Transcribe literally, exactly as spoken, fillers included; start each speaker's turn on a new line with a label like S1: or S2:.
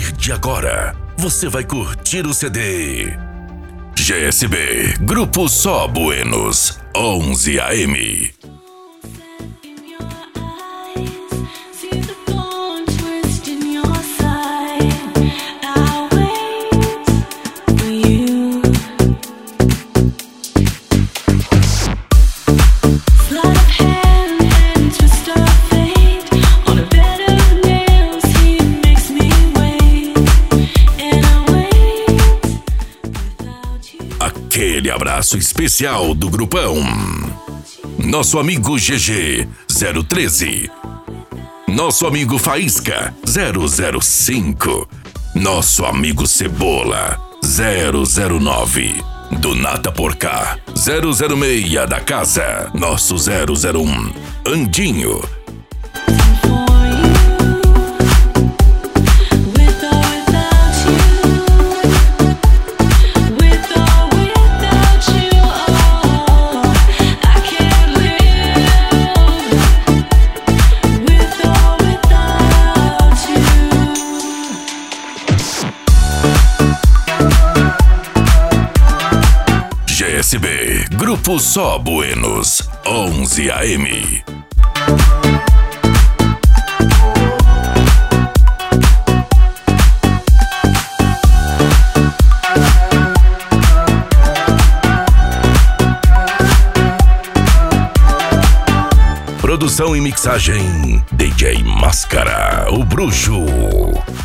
S1: partir de agora, você vai curtir o C D G S B Grupo Só Buenos, onze A M. Aquele abraço especial do grupão. Nosso amigo G G zero treze. Nosso amigo Faísca zero zero cinco. Nosso amigo Cebola zero zero nove. Do Nata Porcá zero zero seis da casa. Nosso zero zero um. Andinho. G S B Grupo Só Buenos, onze A M. Produção e mixagem D J Máscara, o bruxo.